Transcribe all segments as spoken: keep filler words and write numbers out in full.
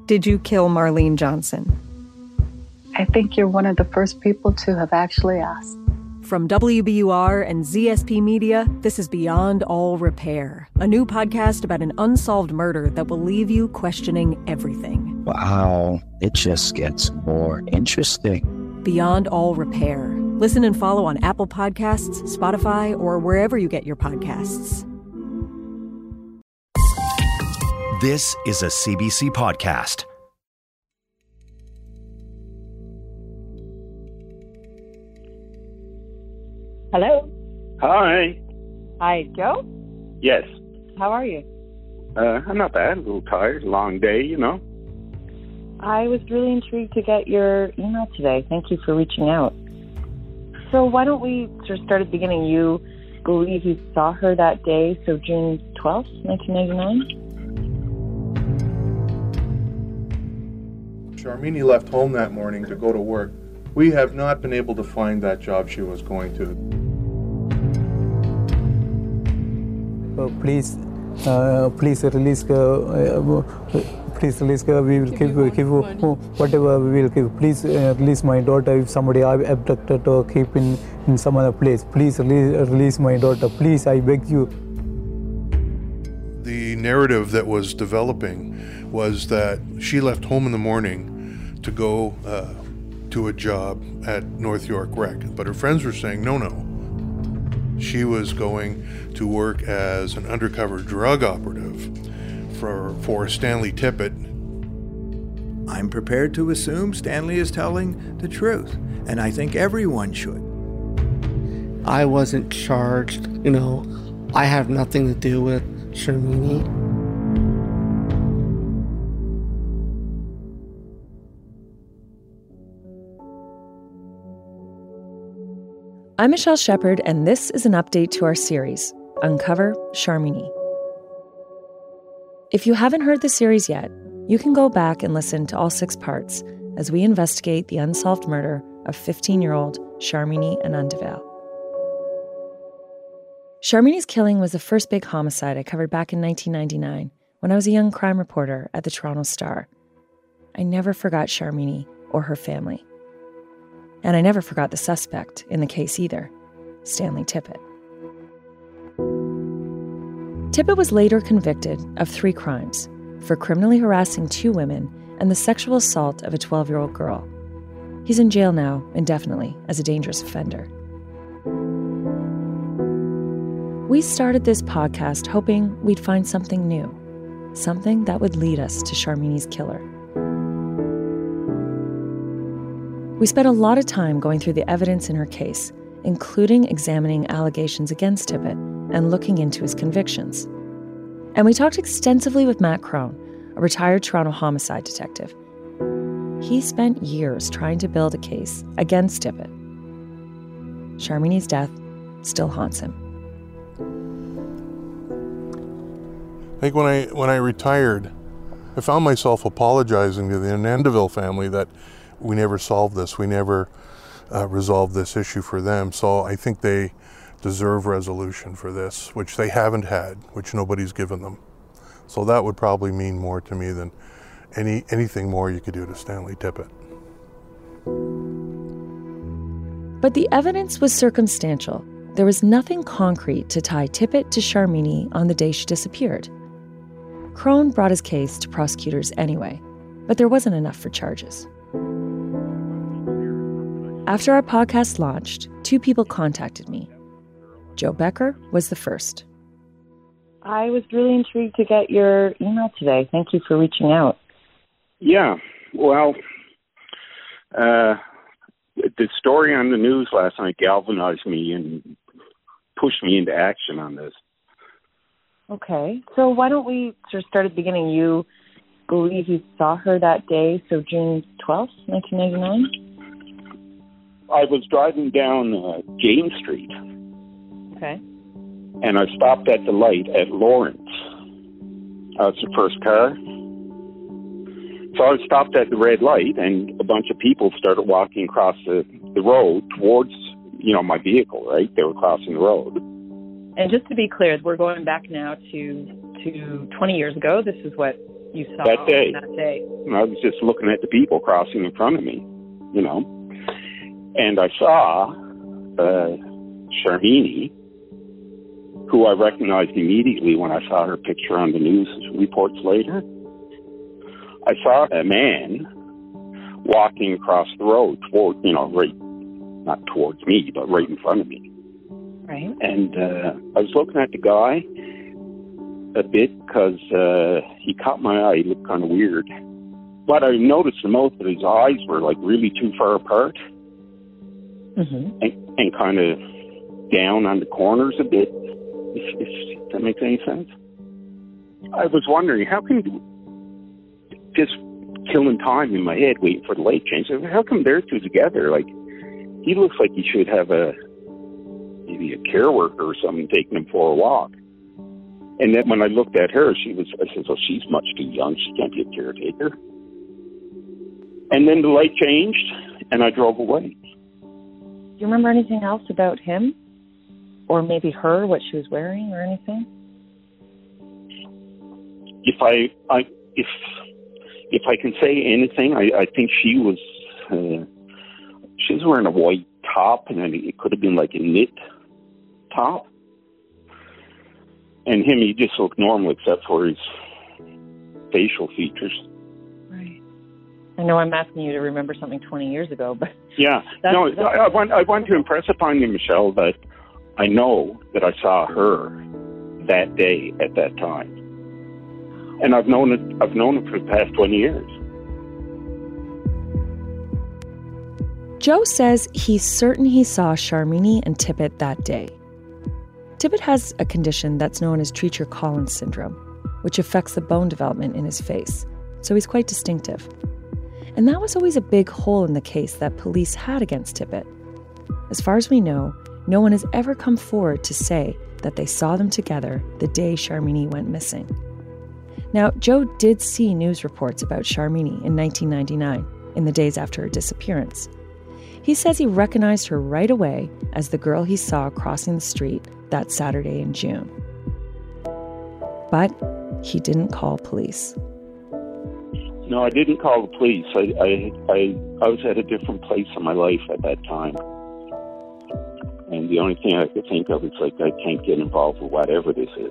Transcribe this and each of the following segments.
Did you kill Marlene Johnson? I think you're one of the first people to have actually asked. From W B U R and Z S P Media, this is Beyond All Repair, a new podcast about an unsolved murder that will leave you questioning everything. Wow, it just gets more interesting. Beyond All Repair. Listen and follow on Apple Podcasts, Spotify, or wherever you get your podcasts. This is a C B C podcast. Hello. Hi. Hi, Joe? Yes. How are you? Uh, I'm not bad. A little tired. Long day, you know. I was really intrigued to get your email today. Thank you for reaching out. So why don't we sort of start at the beginning? You believe you saw her that day, so June twelfth, nineteen ninety-nine? Sharmini left home that morning to go to work. We have not been able to find that job she was going to. Uh, please, uh, please release. Uh, uh, please release. Uh, we will give, give, give uh, whatever we will give. Please uh, release my daughter. If somebody abducted or keep in, in some other place, please release, release my daughter. Please, I beg you. The narrative that was developing was that she left home in the morning to go uh, to a job at North York Rec, but her friends were saying no, no. She was going to work as an undercover drug operative for, for Stanley Tippett. I'm prepared to assume Stanley is telling the truth, and I think everyone should. I wasn't charged, you know, I have nothing to do with Sharmini. I'm Michelle Shepard, and this is an update to our series, Uncover Sharmini. If you haven't heard the series yet, you can go back and listen to all six parts as we investigate the unsolved murder of fifteen-year-old Sharmini Anandavel. Sharmini's killing was the first big homicide I covered back in nineteen ninety-nine when I was a young crime reporter at the Toronto Star. I never forgot Sharmini or her family. And I never forgot the suspect in the case either, Stanley Tippett. Tippett was later convicted of three crimes for criminally harassing two women and the sexual assault of a twelve-year-old girl. He's in jail now, indefinitely, as a dangerous offender. We started this podcast hoping we'd find something new, something that would lead us to Sharmini's killer. We spent a lot of time going through the evidence in her case, including examining allegations against Tippett and looking into his convictions. And we talked extensively with Matt Crone, a retired Toronto homicide detective. He spent years trying to build a case against Tippett. Sharmini's death still haunts him. I think when I when I retired, I found myself apologizing to the Anandavel family that we never solved this. We never uh, resolved this issue for them. So I think they deserve resolution for this, which they haven't had, which nobody's given them. So that would probably mean more to me than any anything more you could do to Stanley Tippett. But the evidence was circumstantial. There was nothing concrete to tie Tippett to Sharmini on the day she disappeared. Crone brought his case to prosecutors anyway, but there wasn't enough for charges. After our podcast launched, two people contacted me. Joe Becker was the first. I was really intrigued to get your email today. Thank you for reaching out. Yeah, well, uh, the story on the news last night galvanized me and pushed me into action on this. Okay, so why don't we sort of start at the beginning? You believe you saw her that day, so June twelfth, nineteen ninety-nine? I was driving down uh, James Street. Okay. And I stopped at the light at Lawrence. That was the first car. So I stopped at the red light, and a bunch of people started walking across the, the road towards, you know, my vehicle, right? They were crossing the road. And just to be clear, we're going back now to to twenty years ago. This is what you saw that day. that day. And I was just looking at the people crossing in front of me, you know. And I saw uh, Sharmini, who I recognized immediately when I saw her picture on the news reports later. I saw a man walking across the road toward, you know, right, not towards me, but right in front of me. Right. And uh, I was looking at the guy a bit because uh, he caught my eye. He looked kind of weird. But I noticed the most that his eyes were like really too far apart, mm-hmm. and, and kind of down on the corners a bit, if, if that makes any sense. I was wondering, how can you just killing time in my head waiting for the light change? How come they're two together? Like, he looks like he should have a maybe a care worker or something taking him for a walk. And then when I looked at her, she was, I said, well, she's much too young. She can't be a caretaker. And then the light changed, and I drove away. Do you remember anything else about him? Or maybe her, what she was wearing or anything? If I, I if if I can say anything, I, I think she was, uh, she was wearing a white top, and it could have been like a knit top. And him, he just looked normal except for his facial features. Right. I know I'm asking you to remember something twenty years ago, but... Yeah. That's, no, that's... I, I, want, I want to impress upon you, Michelle, that I know that I saw her that day at that time. And I've known it, I've known it for the past twenty years. Joe says he's certain he saw Sharmini and Tippett that day. Tippett has a condition that's known as Treacher-Collins syndrome, which affects the bone development in his face, so he's quite distinctive. And that was always a big hole in the case that police had against Tippett. As far as we know, no one has ever come forward to say that they saw them together the day Sharmini went missing. Now, Joe did see news reports about Sharmini in nineteen ninety-nine, in the days after her disappearance. He says he recognized her right away as the girl he saw crossing the street that Saturday in June. But he didn't call police. No, I didn't call the police. I, I, I, I was at a different place in my life at that time. And the only thing I could think of is like, I can't get involved with whatever this is.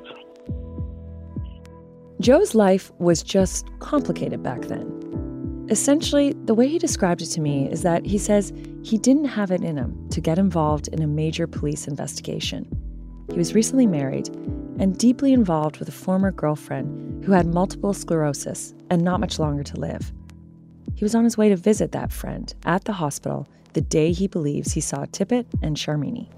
Joe's life was just complicated back then. Essentially, the way he described it to me is that he says he didn't have it in him to get involved in a major police investigation. He was recently married and deeply involved with a former girlfriend who had multiple sclerosis and not much longer to live. He was on his way to visit that friend at the hospital the day he believes he saw Tippett and Sharmini.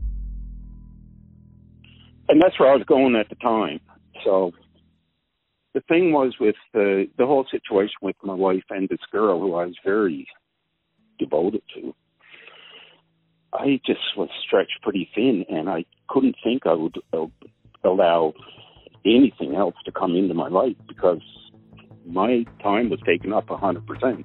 And that's where I was going at the time. So the thing was with the, the whole situation with my wife and this girl who I was very devoted to, I just was stretched pretty thin, and I couldn't think I would uh, allow anything else to come into my life because my time was taken up one hundred percent.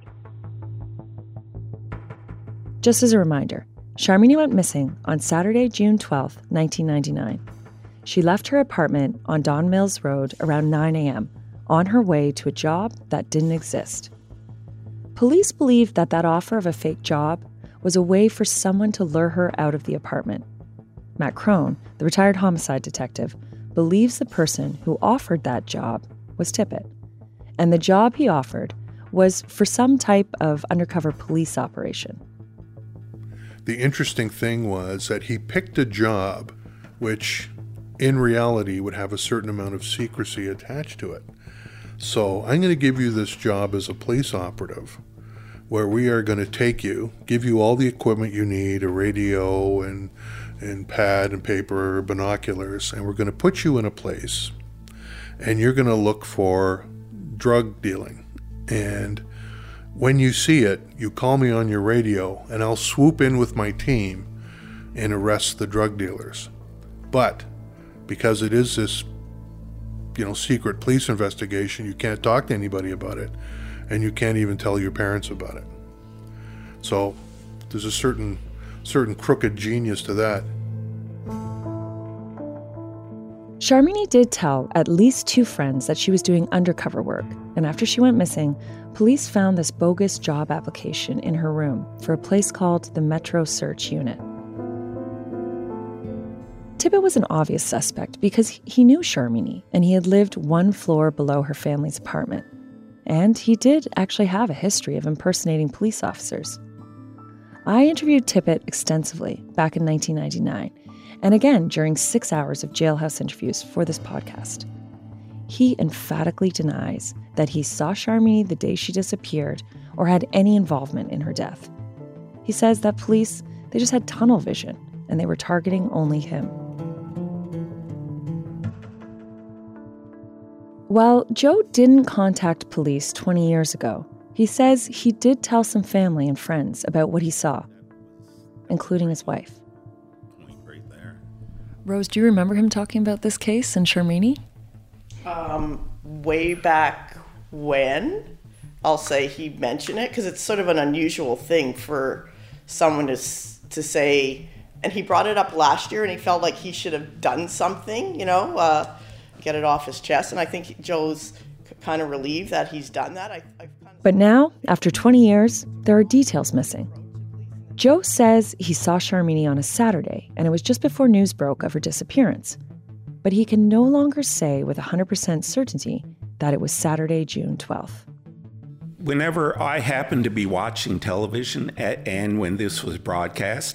Just as a reminder, Sharmini went missing on Saturday, June twelfth, nineteen ninety-nine. She left her apartment on Don Mills Road around nine a.m. on her way to a job that didn't exist. Police believe that that offer of a fake job was a way for someone to lure her out of the apartment. Matt Crone, the retired homicide detective, believes the person who offered that job was Tippett. And the job he offered was for some type of undercover police operation. The interesting thing was that he picked a job which, in reality, would have a certain amount of secrecy attached to it. So I'm going to give you this job as a police operative, where we are going to take you, give you all the equipment you need, a radio and and pad and paper, binoculars, and we're going to put you in a place, and you're going to look for drug dealing. And when you see it, you call me on your radio, and I'll swoop in with my team and arrest the drug dealers. But because it is this, you know, secret police investigation, you can't talk to anybody about it, and you can't even tell your parents about it. So there's a certain certain crooked genius to that. Sharmini did tell at least two friends that she was doing undercover work, and after she went missing, police found this bogus job application in her room for a place called the Metro Search Unit. Tippett was an obvious suspect because he knew Sharmini and he had lived one floor below her family's apartment. And he did actually have a history of impersonating police officers. I interviewed Tippett extensively back in nineteen ninety-nine, and again during six hours of jailhouse interviews for this podcast. He emphatically denies that he saw Sharmini the day she disappeared or had any involvement in her death. He says that police, they just had tunnel vision and they were targeting only him. While Joe didn't contact police twenty years ago, he says he did tell some family and friends about what he saw, including his wife. Rose, do you remember him talking about this case and Sharmini? Um, way back when, I'll say he mentioned it, because it's sort of an unusual thing for someone to to say, and he brought it up last year and he felt like he should have done something, you know, uh, get it off his chest. And I think Joe's kind of relieved that he's done that. I, I kind of... But now, after twenty years, there are details missing. Joe says he saw Sharmini on a Saturday, and it was just before news broke of her disappearance. But he can no longer say with one hundred percent certainty that it was Saturday, June twelfth. Whenever I happened to be watching television, and when this was broadcast,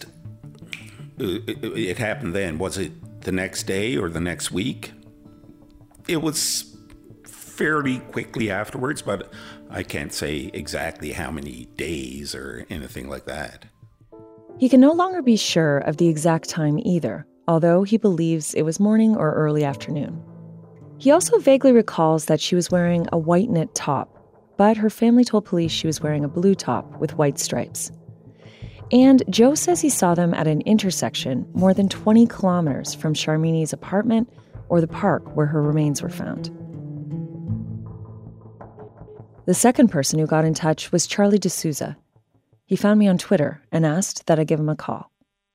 it happened then. Was it the next day or the next week? It was fairly quickly afterwards, but I can't say exactly how many days or anything like that. He can no longer be sure of the exact time either, although he believes it was morning or early afternoon. He also vaguely recalls that she was wearing a white knit top, but her family told police she was wearing a blue top with white stripes. And Joe says he saw them at an intersection more than twenty kilometers from Sharmini's apartment or the park where her remains were found. The second person who got in touch was Charlie D'Souza. He found me on Twitter and asked that I give him a call.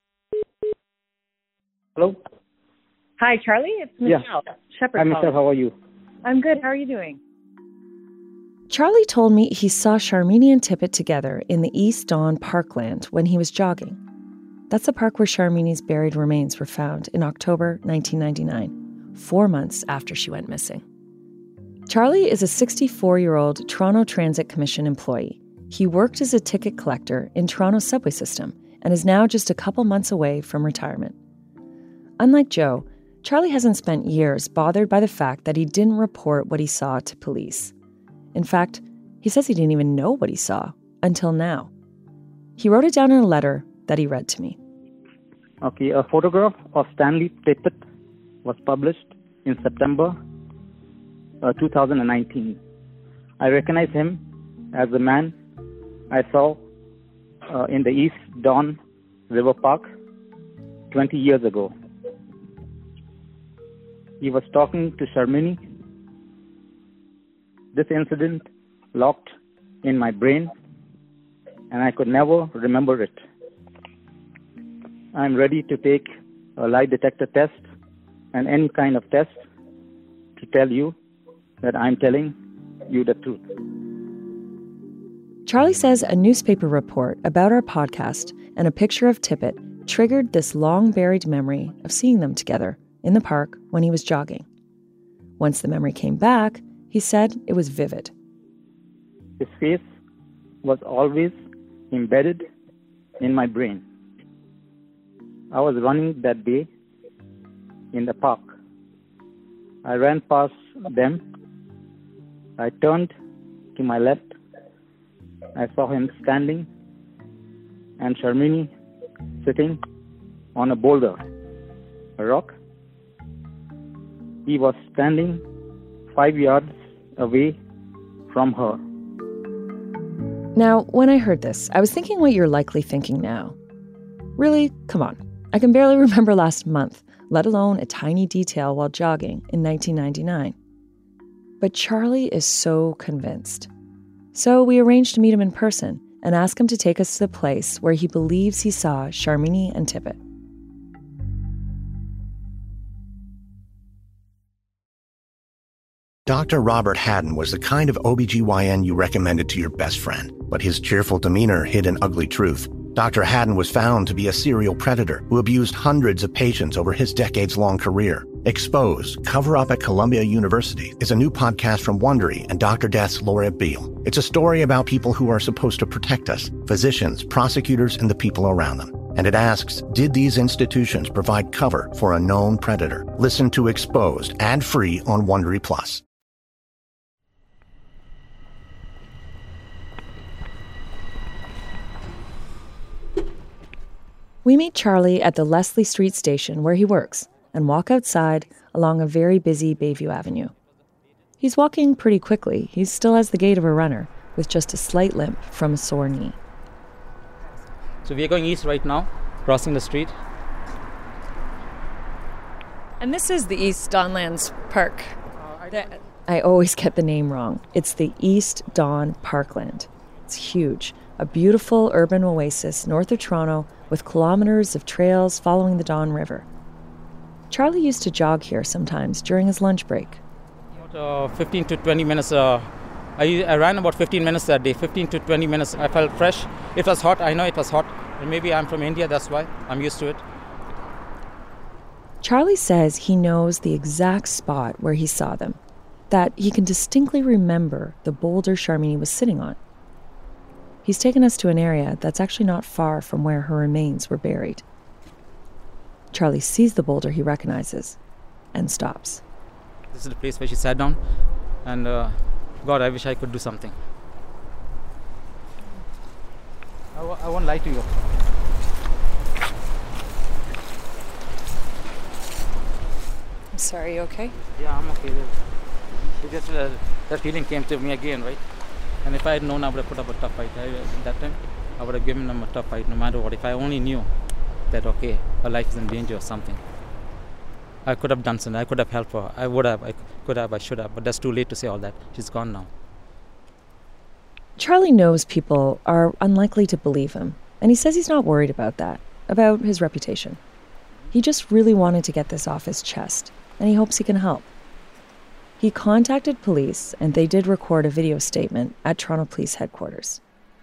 Hello? Hi, Charlie. It's Michelle. Yeah. Shepherd. Hi, Michelle. How are you? I'm good. How are you doing? Charlie told me he saw Sharmini and Tippett together in the East Dawn Parkland when he was jogging. That's the park where Sharmini's buried remains were found in October nineteen ninety-nine, four months after she went missing. Charlie is a sixty-four-year-old Toronto Transit Commission employee. He worked as a ticket collector in Toronto's subway system and is now just a couple months away from retirement. Unlike Joe, Charlie hasn't spent years bothered by the fact that he didn't report what he saw to police. In fact, he says he didn't even know what he saw until now. He wrote it down in a letter that he read to me. Okay, a photograph of Stanley Tippett was published in September uh, two thousand nineteen. I recognize him as the man I saw uh, in the East Dawn River Park twenty years ago. He was talking to Sharmini. This incident locked in my brain, and I could never remember it. I'm ready to take a lie detector test and any kind of test to tell you that I'm telling you the truth. Charlie says a newspaper report about our podcast and a picture of Tippett triggered this long-buried memory of seeing them together in the park when he was jogging. Once the memory came back, he said it was vivid. His face was always embedded in my brain. I was running that day in the park. I ran past them. I turned to my left. I saw him standing and Sharmini sitting on a boulder, a rock. He was standing five yards away from her. Now, when I heard this, I was thinking what you're likely thinking now. Really? Come on. I can barely remember last month, let alone a tiny detail while jogging in nineteen ninety-nine. But Charlie is so convinced. So we arranged to meet him in person and ask him to take us to the place where he believes he saw Sharmini and Tippett. Doctor Robert Haddon was the kind of O B G Y N you recommended to your best friend, but his cheerful demeanor hid an ugly truth. Doctor Haddon was found to be a serial predator who abused hundreds of patients over his decades-long career. Exposed, Cover Up at Columbia University is a new podcast from Wondery and Doctor Death's Laura Beale. It's a story about people who are supposed to protect us, physicians, prosecutors, and the people around them. And it asks, did these institutions provide cover for a known predator? Listen to Exposed, ad-free on Wondery Plus. We meet Charlie at the Leslie Street station where he works and walk outside along a very busy Bayview Avenue. He's walking pretty quickly. He still has the gait of a runner, with just a slight limp from a sore knee. So we are going east right now, crossing the street. And this is the East Donlands Park. Uh, I, I always get the name wrong. It's the East Don Parkland. It's huge. A beautiful urban oasis north of Toronto with kilometers of trails following the Don River. Charlie used to jog here sometimes during his lunch break. About uh, fifteen to twenty minutes. Uh, I, I ran about fifteen minutes that day. fifteen to twenty minutes. I felt fresh. It was hot. I know it was hot. And maybe I'm from India, that's why. I'm used to it. Charlie says he knows the exact spot where he saw them, that he can distinctly remember the boulder Sharmini was sitting on. He's taken us to an area that's actually not far from where her remains were buried. Charlie sees the boulder he recognizes and stops. This is the place where she sat down, and uh, God, I wish I could do something. I, w- I won't lie to you. I'm sorry, you okay? Yeah, I'm okay. It just, uh, that feeling came to me again, right? And if I had known, I would have put up a tough fight. I, at that time, I would have given them a tough fight no matter what. If I only knew that, okay, her life is in danger or something, I could have done something. I could have helped her. I would have. I could have. I should have. But that's too late to say all that. She's gone now. Charlie knows people are unlikely to believe him, and he says he's not worried about that, about his reputation. He just really wanted to get this off his chest, and he hopes he can help. He contacted police, and they did record a video statement at Toronto Police Headquarters.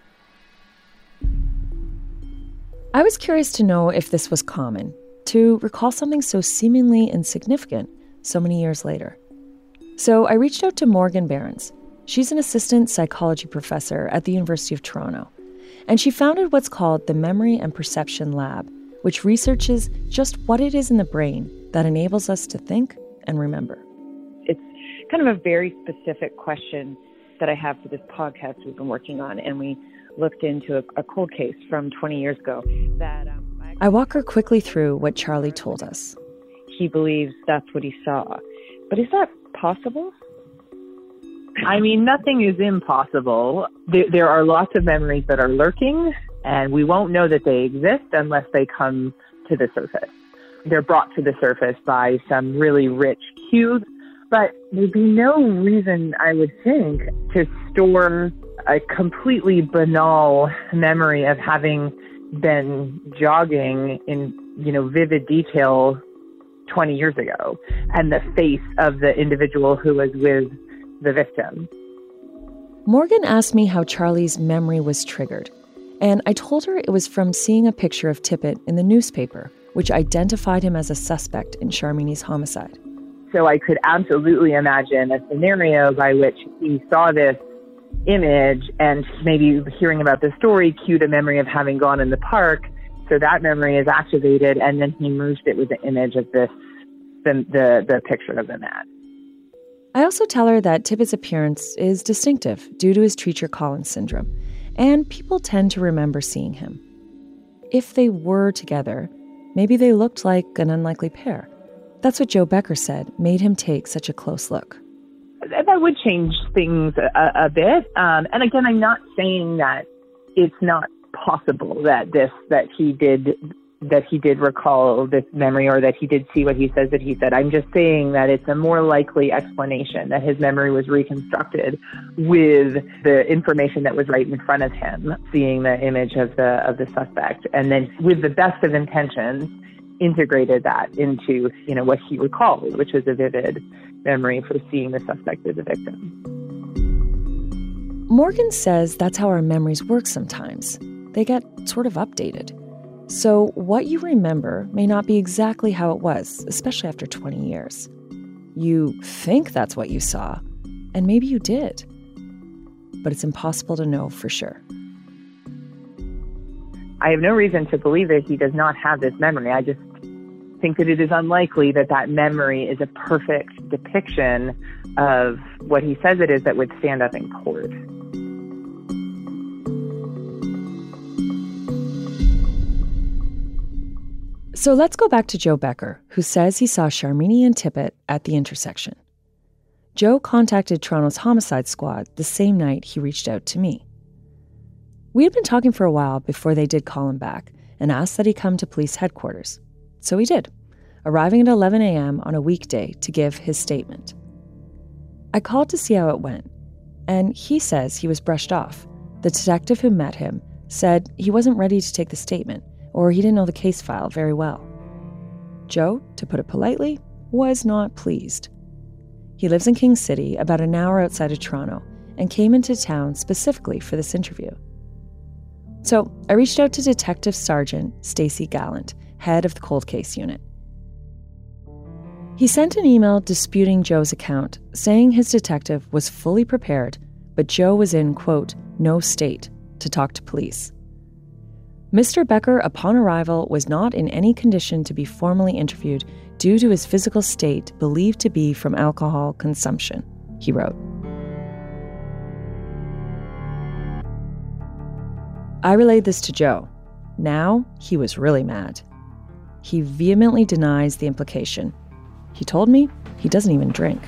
I was curious to know if this was common, to recall something so seemingly insignificant so many years later. So I reached out to Morgan Behrens. She's an assistant psychology professor at the University of Toronto, and she founded what's called the Memory and Perception Lab, which researches just what it is in the brain that enables us to think and remember. It's kind of a very specific question that I have for this podcast we've been working on, and we looked into a, a cold case from twenty years ago that um, I, I walk her quickly through what Charlie told us. He believes that's what he saw. But is that possible? I mean, nothing is impossible. There, there are lots of memories that are lurking, and we won't know that they exist unless they come to the surface. They're brought to the surface by some really rich cues, but there'd be no reason, I would think, to store a completely banal memory of having been jogging in, you know, vivid detail twenty years ago, and the face of the individual who was with the victim. Morgan asked me how Charlie's memory was triggered, and I told her it was from seeing a picture of Tippett in the newspaper, which identified him as a suspect in Sharmini's homicide. So I could absolutely imagine a scenario by which he saw this image and maybe hearing about the story cued a memory of having gone in the park. So that memory is activated, and then he merged it with the image of this, the the, the picture of the man. I also tell her that Tippett's appearance is distinctive due to his Treacher-Collins syndrome, and people tend to remember seeing him. If they were together, maybe they looked like an unlikely pair. That's what Joe Becker said made him take such a close look. That would change things a, a bit. Um, and again, I'm not saying that it's not possible that this, that he did, that he did recall this memory, or that he did see what he says that he said. I'm just saying that it's a more likely explanation that his memory was reconstructed with the information that was right in front of him, seeing the image of the, of the suspect. And then with the best of intentions, integrated that into, you know, what he recalled, which was a vivid memory for seeing the suspect as a victim. Morgan says that's how our memories work sometimes. They get sort of updated. So what you remember may not be exactly how it was, especially after twenty years. You think that's what you saw, and maybe you did. But it's impossible to know for sure. I have no reason to believe that he does not have this memory. I just think that it is unlikely that that memory is a perfect depiction of what he says it is that would stand up in court. So let's go back to Joe Becker, who says he saw Sharmini and Tippett at the intersection. Joe contacted Toronto's homicide squad the same night he reached out to me. We had been talking for a while before they did call him back and asked that he come to police headquarters. So he did, arriving at eleven a.m. on a weekday to give his statement. I called to see how it went, and he says he was brushed off. The detective who met him said he wasn't ready to take the statement, or he didn't know the case file very well. Joe, to put it politely, was not pleased. He lives in King City, about an hour outside of Toronto, and came into town specifically for this interview. So I reached out to Detective Sergeant Stacey Gallant, head of the cold case unit. He sent an email disputing Joe's account, saying his detective was fully prepared, but Joe was in, quote, no state to talk to police. Mister Becker, upon arrival, was not in any condition to be formally interviewed due to his physical state believed to be from alcohol consumption, he wrote. I relayed this to Joe. Now he was really mad. He vehemently denies the implication. He told me he doesn't even drink.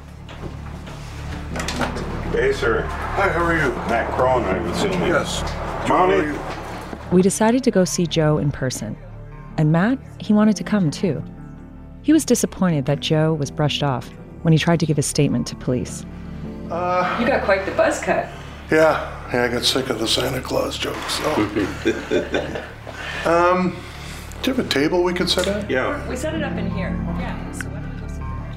Hey, sir. Hi, how are you? Matt Crone, I was assuming. Yes. Monty. We decided to go see Joe in person. And Matt, he wanted to come too. He was disappointed that Joe was brushed off when he tried to give his statement to police. Uh, you got quite the buzz cut. Yeah, yeah, I got sick of the Santa Claus jokes. So. um, do you have a table we could sit at? Yeah. We set it up in here. Yeah. So why don't we go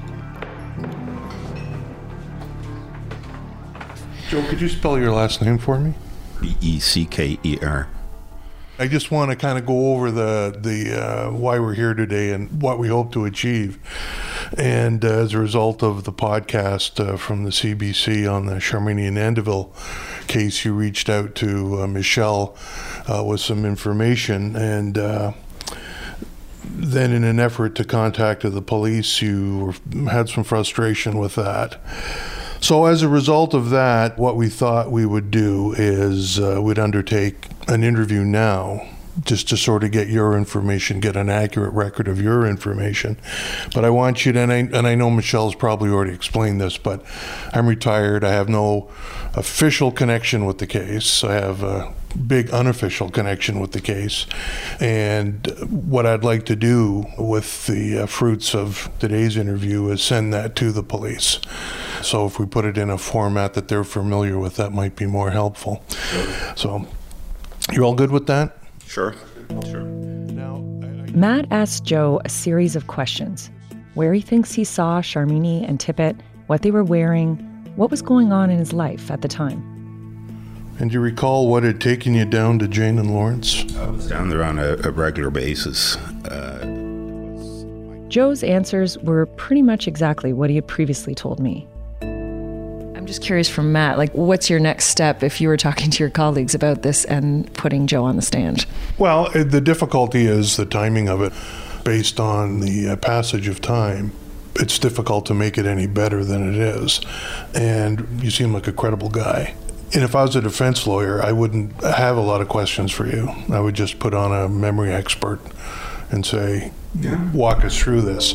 sit Joe, could you spell your last name for me? B E C K E R. I just want to kind of go over the the uh, why we're here today and what we hope to achieve. And uh, as a result of the podcast uh, from the C B C on the Sharmini and Andeville case, you reached out to uh, Michelle uh, with some information, and uh, then in an effort to contact the police, you had some frustration with that. So as a result of that, what we thought we would do is uh, we'd undertake an interview now, just to sort of get your information, get an accurate record of your information. But I want you to, and I, and I know Michelle's probably already explained this, but I'm retired. I have no official connection with the case. I have a big unofficial connection with the case. And what I'd like to do with the uh, fruits of today's interview is send that to the police. So if we put it in a format that they're familiar with, that might be more helpful. So you're all good with that? Sure. Sure. Matt asked Joe a series of questions. Where he thinks he saw Sharmini and Tippett, what they were wearing, what was going on in his life at the time. And do you recall what had taken you down to Jane and Lawrence? I was down there on a, a regular basis. Uh, Joe's answers were pretty much exactly what he had previously told me. I'm just curious from Matt, like, what's your next step if you were talking to your colleagues about this and putting Joe on the stand? Well, the difficulty is the timing of it. Based on the uh, passage of time, it's difficult to make it any better than it is. And you seem like a credible guy. And if I was a defense lawyer, I wouldn't have a lot of questions for you. I would just put on a memory expert and say, yeah. Walk us through this.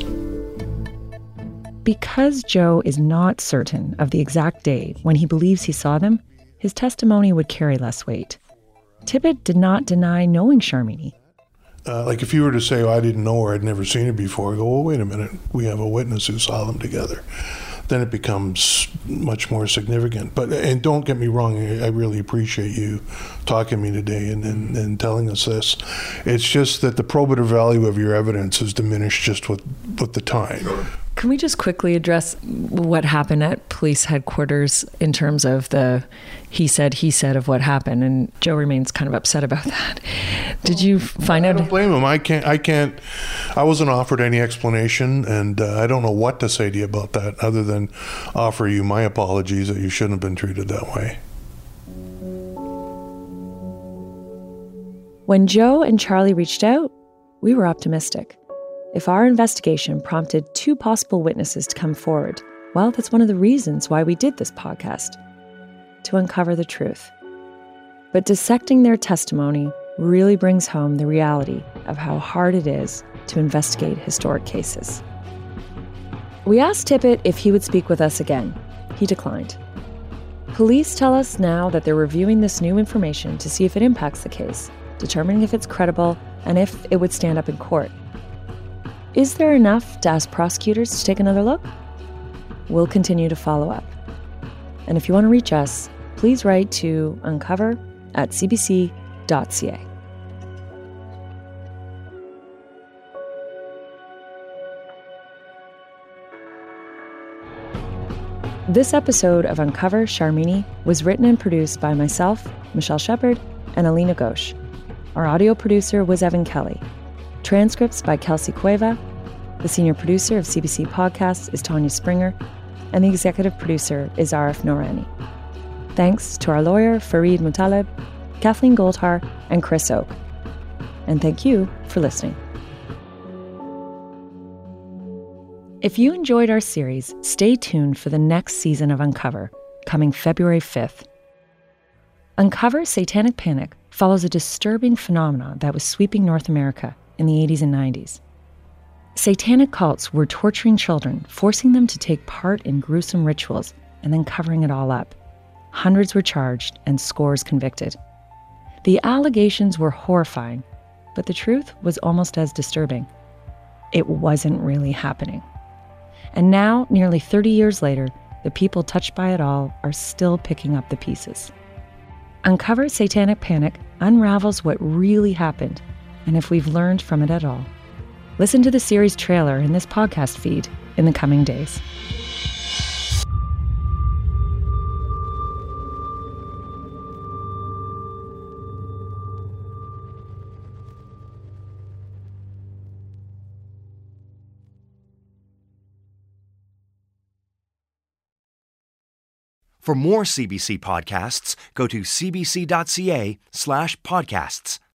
Because Joe is not certain of the exact day when he believes he saw them, his testimony would carry less weight. Tippett did not deny knowing Sharmini. Uh, like if you were to say, oh, I didn't know her, I'd never seen her before, I go, well, wait a minute, we have a witness who saw them together. then it becomes much more significant. But and don't get me wrong, I, I really appreciate you talking to me today and, and, and telling us this. It's just that the probative value of your evidence is diminished just with, with the time. Sure. Can we just quickly address what happened at police headquarters in terms of the he said, he said of what happened? And Joe remains kind of upset about that. Did you find I out? I don't blame him. I can't, I can't, I wasn't offered any explanation, and uh, I don't know what to say to you about that other than offer you my apologies that you shouldn't have been treated that way. When Joe and Charlie reached out, we were optimistic. If our investigation prompted two possible witnesses to come forward, well, that's one of the reasons why we did this podcast, to uncover the truth. But dissecting their testimony really brings home the reality of how hard it is to investigate historic cases. We asked Tippett if he would speak with us again. He declined. Police tell us now that they're reviewing this new information to see if it impacts the case, determining if it's credible and if it would stand up in court. Is there enough to ask prosecutors to take another look? We'll continue to follow up. And if you want to reach us, please write to uncover at c b c dot c a. This episode of Uncover Sharmini was written and produced by myself, Michelle Shepard, and Alina Ghosh. Our audio producer was Evan Kelly. Transcripts by Kelsey Cueva. The senior producer of C B C Podcasts is Tanya Springer, and the executive producer is Arif Noorani. Thanks to our lawyer, Fareed Mutaleb, Kathleen Goldhar, and Chris Oak. And thank you for listening. If you enjoyed our series, stay tuned for the next season of Uncover, coming February fifth. Uncover Satanic Panic follows a disturbing phenomenon that was sweeping North America in the eighties and nineties. Satanic cults were torturing children, forcing them to take part in gruesome rituals, and then covering it all up. Hundreds were charged and scores convicted. The allegations were horrifying, but the truth was almost as disturbing. It wasn't really happening. And now, nearly thirty years later, the people touched by it all are still picking up the pieces. Uncover Satanic Panic unravels what really happened, and if we've learned from it at all. Listen to the series trailer in this podcast feed in the coming days. For more C B C podcasts, go to c b c dot c a slash podcasts.